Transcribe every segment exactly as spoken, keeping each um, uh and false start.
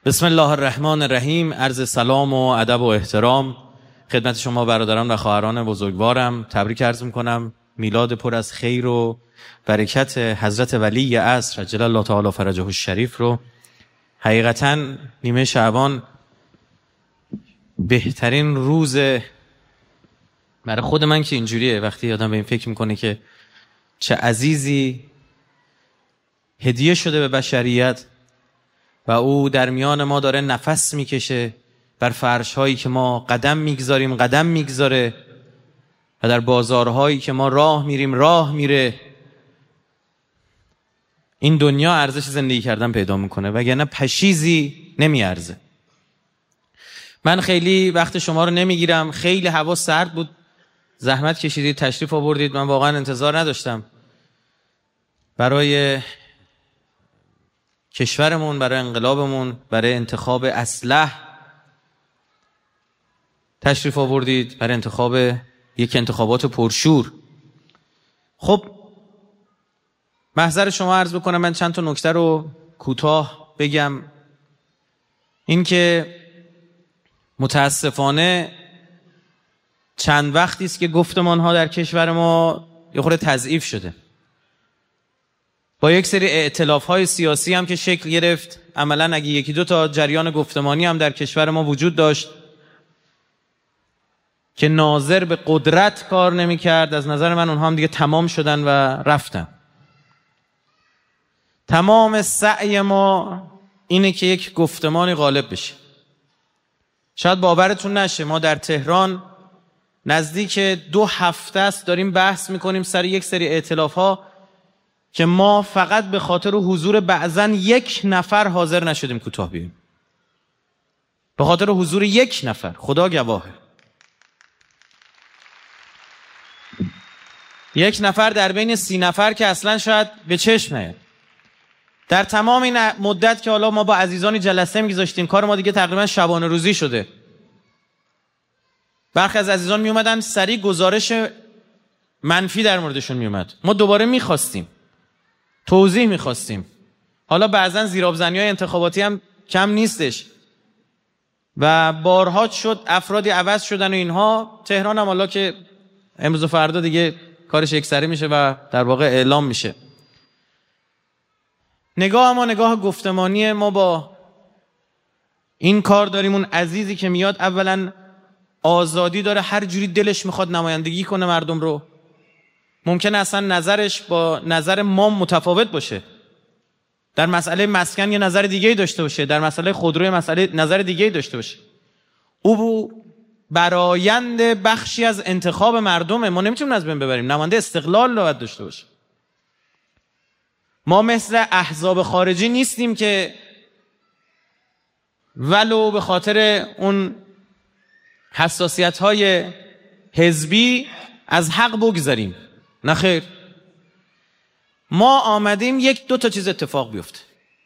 بسم الله الرحمن الرحیم. عرض سلام و ادب و احترام خدمت شما برادران و خواهران بزرگوارم. تبریک عرض میکنم میلاد پر از خیر و برکت حضرت ولی عصر عجل الله تعالی فرجه الشریف رو. حقیقتا نیمه شعبان بهترین روز برای خود من که اینجوریه، وقتی آدم به این فکر میکنه که چه عزیزی هدیه شده به بشریت و او در میان ما داره نفس میکشه بر فرش هایی که ما قدم میگذاریم قدم میگذاره و در بازارهایی که ما راه میریم راه میره. این دنیا ارزش زندگی کردن پیدا میکنه وگرنه پشیزی نمیارزه. من خیلی وقت شما رو نمیگیرم، خیلی هوا سرد بود، زحمت کشیدید تشریف آوردید، من واقعا انتظار نداشتم. برای کشورمون، برای انقلابمون، برای انتخاب اصلح تشریف آوردید، برای انتخاب یک انتخابات پرشور. خب محضر شما عرض بکنم من چند تا نکته رو کوتاه بگم. این که متاسفانه چند وقتی است که گفتمان ها در کشور ما یه خورده تضعیف شده با یک سری ائتلاف های سیاسی هم که شکل گرفت. عملا اگه یکی دو تا جریان گفتمانی هم در کشور ما وجود داشت که ناظر به قدرت کار نمی کرد، از نظر من اونها هم دیگه تمام شدن و رفتن. تمام سعی ما اینه که یک گفتمانی غالب بشه. شاید باورتون نشه ما در تهران نزدیک دو هفته است داریم بحث میکنیم سر یک سری ائتلاف ها که ما فقط به خاطر حضور بعضن یک نفر حاضر نشدیم کوتاه بیاییم. به خاطر حضور یک نفر، خدا گواهه. یک نفر در بین سی نفر که اصلا شاید به چشم نیاد. در تمام این مدت که حالا ما با عزیزانی جلسه میگذاشتیم، کار ما دیگه تقریبا شبانه روزی شده. برخی از عزیزان می اومدن سریع گزارش منفی در موردشون می اومد. ما دوباره میخواستیم توضیح میخواستیم. حالا بعضا زیرآبزنی‌های انتخاباتی هم کم نیستش و بارها شد افرادی عوض شدن و اینها. تهران هم حالا که امروز و فردا دیگه کارش یکسره میشه و در واقع اعلام میشه. نگاه ما نگاه گفتمانی ما با این کار داریم. اون عزیزی که میاد اولا آزادی داره، هر جوری دلش میخواد نمایندگی کنه مردم رو. ممکنه اصلا نظرش با نظر ما متفاوت باشه. در مسئله مسکن یه نظر دیگه‌ای داشته باشه، در مسئله خودرو مسئله نظر دیگه‌ای داشته باشه. او برآیند بخشی از انتخاب مردمه، ما نمیتونیم از بین ببریم. نماینده استقلال باید داشته باشه. ما مثل احزاب خارجی نیستیم که ولو به خاطر اون حساسیت‌های حزبی از حق بگذاریم. نه خیر، ما آمدیم یک دو تا چیز اتفاق بیفته.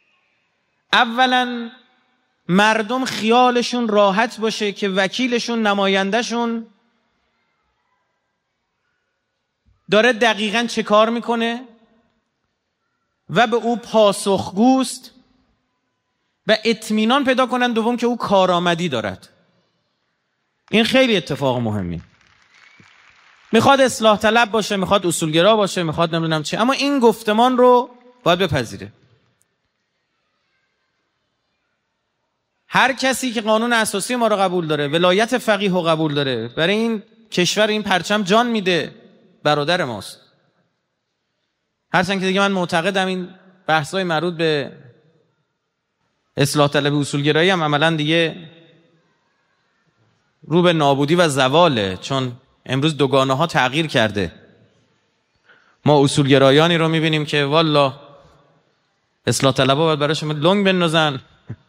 اولا مردم خیالشون راحت باشه که وکیلشون، نمایندهشون داره دقیقاً چه کار میکنه و به او پاسخگوست و اطمینان پیدا کنن. دوم که او کارآمدی دارد. این خیلی اتفاق مهمی. میخواد اصلاح طلب باشه، میخواد اصولگرا باشه، میخواد نمیدونم چه، اما این گفتمان رو باید بپذیره. هر کسی که قانون اساسی ما رو قبول داره، ولایت فقیه رو قبول داره، برای این کشور این پرچم جان میده، برادر ماست. هرچند که دیگه من معتقدم این بحث‌های مربوط به اصلاح طلب اصولگرایی هم عملاً دیگه رو به نابودی و زواله، چون امروز دوگانه ها تغییر کرده. ما اصولگرایانی رو میبینیم که والله اصلاح طلبها باید برای شما لنگ بندازن.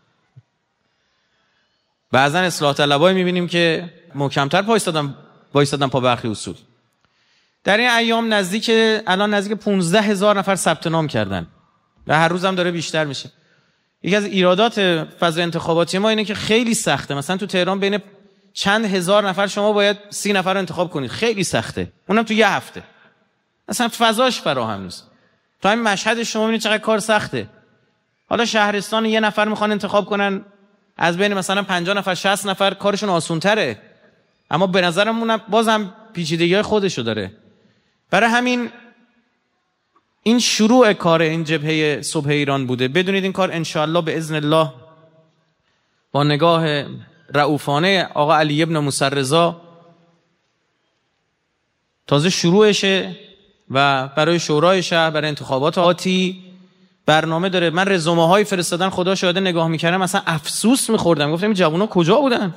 بعضا اصلاح طلبایی میبینیم که محکمتر پایستادن وایستادن پا برخی اصول. در این ایام نزدیک الان نزدیک پانزده هزار نفر ثبت نام کردن و هر روز هم داره بیشتر میشه. یکی از ایرادات فضای انتخاباتی ما اینه که خیلی سخته. مثلا تو تهران بین چند هزار نفر شما باید سی نفر رو انتخاب کنید. خیلی سخته، اونم تو یه هفته. اصلا فضاش فراهم نیست. تو همین مشهد شما ببینید چقدر کار سخته. حالا شهرستان یه نفر میخوان انتخاب کنن، از بین مثلا پنجاه نفر شصت نفر کارشون آسان‌تره، اما به نظرمون بازم پیچیدگی‌های خودشو داره. برای همین این شروع کار این جبهه صبح ایران بوده. بدونید این کار انشاءالله به اذن الله با نگاه رؤوفانه آقا علی ابن موسی رضا تازه شروعشه و برای شورای شهر، برای انتخابات آتی برنامه داره. من رزومه های فرستادن خدا شاهده نگاه میکردم مثلا افسوس میخوردم، گفتم این جوونا کجا بودن؟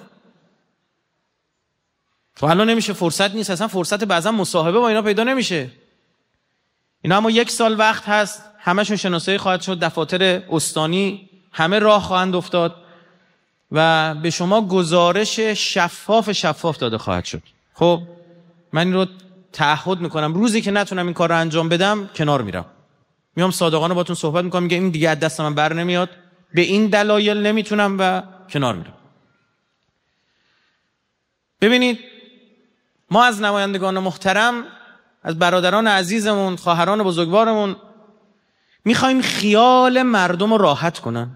تو الان نمیشه، فرصت نیست، اصلا فرصت بعضا مصاحبه با اینا پیدا نمیشه. اینا اما یک سال وقت هست، همشون شناسایی خواهد شد، دفاتر استانی همه راه خواهند افتاد و به شما گزارش شفاف شفاف داده خواهد شد. خب من این رو تعهد میکنم روزی که نتونم این کار رو انجام بدم کنار میرم، میام صادقانه باتون صحبت میکنم، میگم این دیگه از دست من بر نمیاد، به این دلایل نمیتونم و کنار میرم. ببینید ما از نمایندگان محترم، از برادران عزیزمون، خواهران بزرگوارمون میخوایم خیال مردم رو راحت کنن.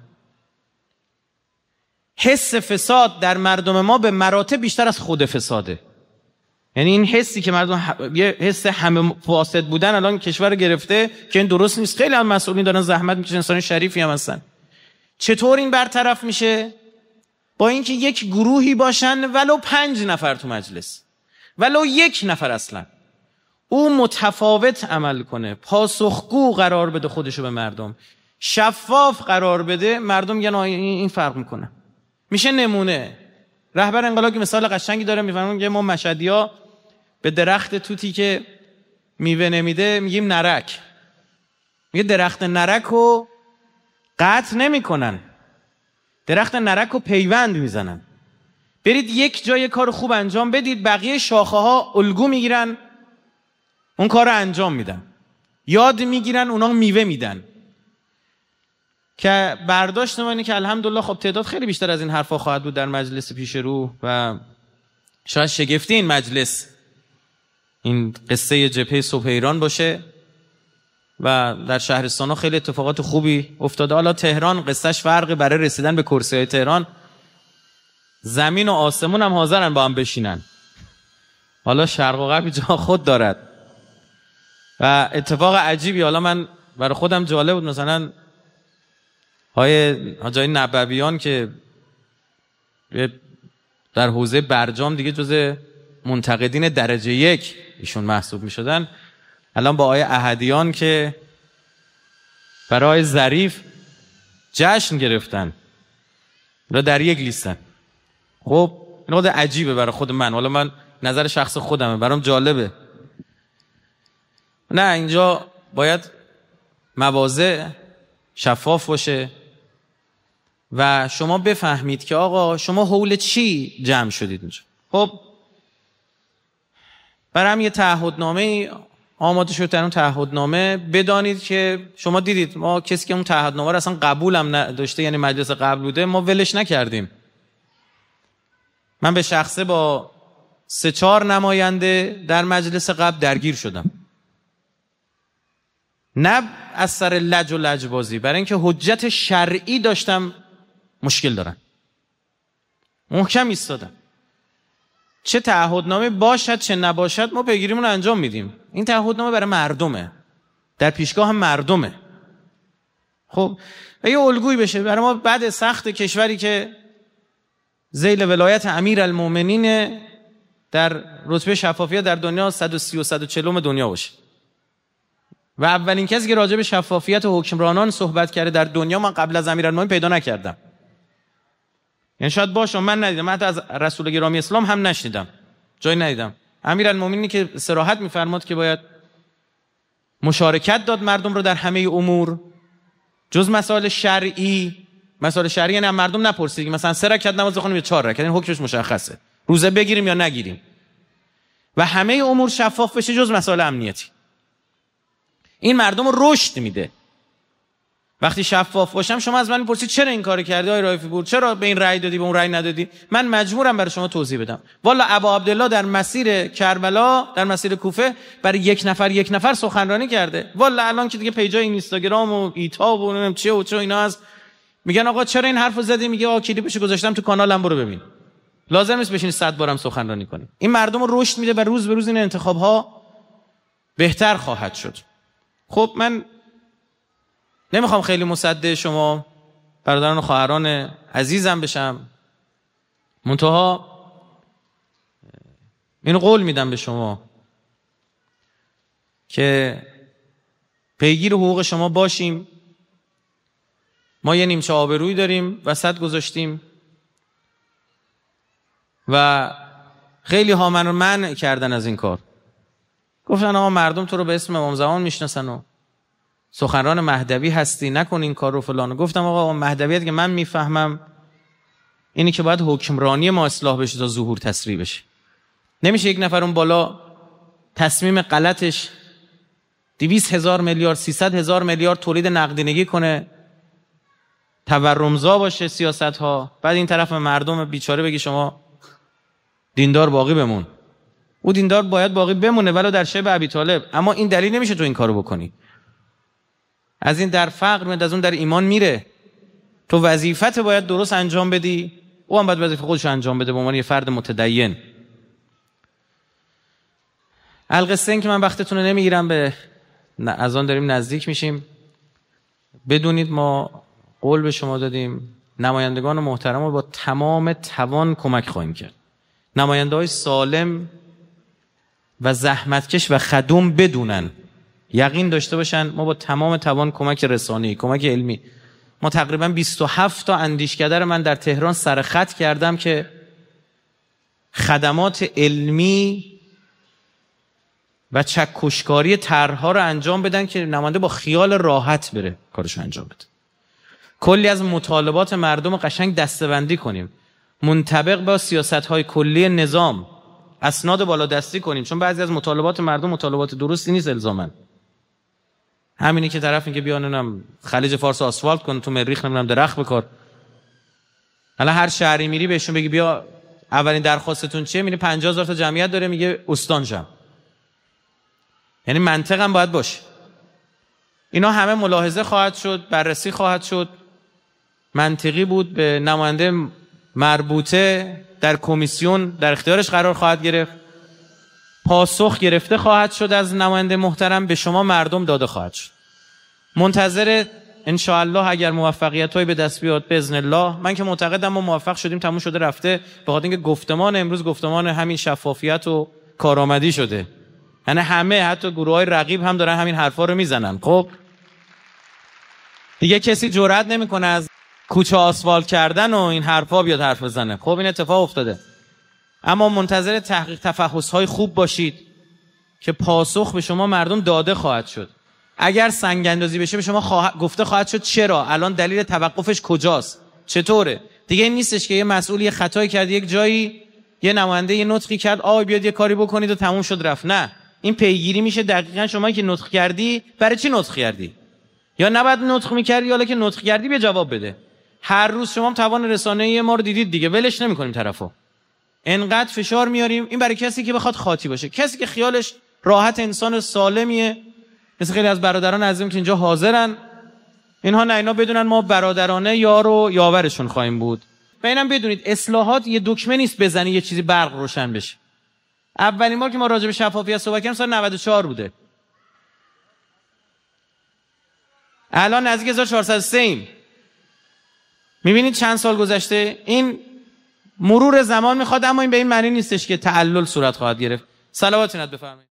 حس فساد در مردم ما به مراتب بیشتر از خود فساده. یعنی این حسی که مردم ح... یه حس همه فاسد بودن الان کشور گرفته که این درست نیست. خیلی هم مسئولین دارن زحمت میکشن، انسان شریفی هم هستن. چطور این برطرف میشه؟ با اینکه یک گروهی باشن ولو پنج نفر تو مجلس، ولو یک نفر اصلا، او متفاوت عمل کنه، پاسخگو قرار بده خودشو به مردم، شفاف قرار بده، مردم میگن این فرق میکنه. میشه نمونه. رهبر انقلاب که مثال قشنگی داره، میفرمون ما مشهدی‌ها به درخت توتی که میوه نمیده میگیم نرک. میگه درخت نرک رو قطع نمیکنن، درخت نرک رو پیوند میزنن. برید یک جای کار خوب انجام بدید، بقیه شاخه ها الگو میگیرن اون کار رو انجام میدن، یاد میگیرن، اونا میوه میدن. که برداشت ما اینه که الحمدلله خب تعداد خیلی بیشتر از این حرفا خواهد بود در مجلس پیش رو و شاید شگفتی این مجلس این قصه جبهه صبح ایران باشه و در شهرستان ها خیلی اتفاقات خوبی افتاده. حالا تهران قصهش فرقی، برای رسیدن به کرسی های تهران زمین و آسمون هم حاضرن با هم بشینن. حالا شرق و غرب جا خود دارد و اتفاق عجیبی. حالا من برای خودم جالب بود، مثلا های حاجی نبویان که در حوزه برجام دیگه جز منتقدین درجه یک ایشون محسوب می شدن، الان با آیه احدیان که برای ظریف جشن گرفتن را در یک لیستن. خب این خود عجیبه برای خود من، حالا من نظر شخص خودمه، برام جالبه. نه اینجا باید مواضع شفاف باشه و شما بفهمید که آقا شما حول چی جمع شدید اینجا. خب برای هم یه تعهدنامه آماده شد. در اون تعهدنامه بدانید که شما دیدید ما کسی که اون تعهدنامه رو اصلا قبول هم نداشته، یعنی مجلس قبل بوده، ما ولش نکردیم. من به شخصه با سه چهار نماینده در مجلس قبل درگیر شدم، نه از سر لج و لجبازی، برای اینکه حجت شرعی داشتم مشکل دارن، محکم ایستادم. چه تعهدنامه باشد چه نباشد ما پیگیریمون رو انجام میدیم. این تعهدنامه برای مردمه، در پیشگاه هم مردمه. خب و یه الگویی بشه برای ما بعد سخت کشوری که ذیل ولایت امیرالمومنین در رتبه شفافیت در دنیا صد و سی و صد و چهل دنیا باشه و اولین کسی که راجع به شفافیت و حکمرانان صحبت کرده در دنیا من قبل از امیرالمومنین پیدا نکردم. یعنی شاید باشه من ندیدم، من حتی از رسول گرامی اسلام هم نشنیدم، جایی ندیدم. امیرالمومنینی که صراحت می‌فرماد که باید مشارکت داد مردم رو در همه امور جز مسائل شرعی. مسائل شرعی یعنی مردم نپرسید مثلا سه رکعت نماز بخونیم یا چهار رکعت، این حکمش مشخصه، روزه بگیریم یا نگیریم، و همه امور شفاف بشه جز مسائل امنیتی. این مردم رو رشد میده. وقتی شفاف باشم شما از من میپرسید چرا این کارو کردی آقای رایفی پور، چرا به این رأی دادی به اون رأی ندادی، من مجبورم برای شما توضیح بدم. والا ابا عبدالله در مسیر کربلا، در مسیر کوفه، برای یک نفر یک نفر سخنرانی کرده. والا الان که دیگه پیجای اینستاگرام و ایتاب و نمیدونم چیه و چه اینا هست، میگن آقا چرا این حرفو زدی؟ میگه آقا کلیپشو گذاشتم تو کانالم، برو ببین. لازم نیست بشینی صد بارم سخنرانی کنی. این مردم رو رشد میده و روز به روز این انتخاب‌ها بهتر خواهد شد. خب من نمیخوام خیلی مصدق شما برادران و خواهران عزیزم بشم، منتها این قول میدم به شما که پیگیر حقوق شما باشیم. ما یه نیمچه آبرویی داریم وسط گذاشتیم و خیلی ها من رو منع کردن از این کار. گفتن آقا مردم تو رو به اسم امام زمان میشناسن و سخنران مهدوی هستی، نکن این کار رو فلان. گفتم آقا مهدویت که من میفهمم اینی که باید حکمرانی ما اصلاح بشه تا ظهور تسریع بشه. نمیشه یک نفر اون بالا تصمیم غلطش دویست هزار میلیارد سیصد هزار میلیارد تولید نقدینگی کنه، تورمزا باشه سیاست ها، بعد این طرف مردم بیچاره بگی شما دیندار باقی بمون. او دیندار باید باقی بمونه ولو در شبه ابی طالب، اما این دلیل نمیشه تو این کارو بکنی. از این در فقر میاد، از اون در ایمان میره. تو وظیفت باید درست انجام بدی، او هم باید وظیفه خودش انجام بده به عنوان یه فرد متدین. القصه این که من وقتتون رو نمیگیرم، به از آن داریم نزدیک میشیم. بدونید ما قول به شما دادیم نمایندگان محترم رو با تمام توان کمک خواهیم کرد. نماینده های سالم و زحمتکش و خدوم بدونن، یقین داشته باشن ما با تمام توان کمک رسانه‌ای، کمک علمی. ما تقریبا بیست و هفت تا اندیشکده رو من در تهران سرخط کردم که خدمات علمی و چکشکاری طرح‌ها رو انجام بدن که نماینده با خیال راحت بره کارشو انجام بده. کلی از مطالبات مردم رو قشنگ دسته‌بندی کنیم، منطبق با سیاست‌های کلی نظام، اسناد بالادستی کنیم، چون بعضی از مطالبات مردم مطالبات درستی نیست الزاماً. همینی که طرف میگه بیا نمیدونم خلیج فارس آسفالت کن، تو مریخ نمیدونم درخت بکار. حالا هر شهری میری بهشون بگی بیا اولین درخواستتون چیه، میگه پنجاه هزار تا جمعیت داره، میگه استان شم. یعنی منطق هم باید باشه. اینا همه ملاحظه خواهد شد، بررسی خواهد شد، منطقی بود، به نماینده مربوطه در کمیسیون در اختیارش قرار خواهد گرفت، پاسخ گرفته خواهد شد از نماینده محترم، به شما مردم داده خواهد شد. منتظر انشاءالله اگر موفقیت‌هایی به دست بیاد باذن الله. من که معتقدم ما موفق شدیم، تموم شده رفته، به خاطر اینکه گفتمان امروز گفتمان همین شفافیت و کارآمدی شده. یعنی همه حتی گروه‌های رقیب هم دارن همین حرفا رو میزنن. خب دیگه کسی جرئت نمیکنه از کوچه آسفالت کردن و این حرفا بیاد حرف بزنه. خب این اتفاق افتاده. اما منتظر تحقیق تفحص‌های خوب باشید که پاسخ به شما مردم داده خواهد شد. اگر سنگ اندازی بشه به شما خواه... گفته خواهد شد چرا، الان دلیل توقفش کجاست، چطوره. دیگه این نیستش که یه مسئول یه خطایی کرد یک جایی، یه نماینده یه نطقی کرد آ بیاد یه کاری بکنید و تموم شد رفت. نه، این پیگیری میشه دقیقاً شما که نطق کردی برای چی نطق کردی، یا نباید نطق می‌کردی، حالا که نطق کردی به جواب بده. هر روز شما توان رسانه‌ای ما رو دیدید دیگه، ولش نمی‌کنیم طرفو. انقدر فشار میاریم. این برای کسی که بخواد خاطی باشه، کسی که خیالش راحت، انسان سالمیه، مثل خیلی از برادران عزیزم که اینجا حاضرن. اینها نه، اینا بدونن ما برادرانه یار و یاورشون خواهیم بود. و اینم بدونید اصلاحات یه دکمه نیست بزنی یه چیزی برق روشن بشه. اولین بار که ما راجع به شفافیت صحبت کردیم سال نود و چهار بوده. الان نزدیک هزار و چهارصد و سه ایم. میبینید چند سال گذشته. این مرور زمان میخواد، اما این به این معنی نیستش که تعلل صورت خواهد گرفت. صلوات نت بفرمایید.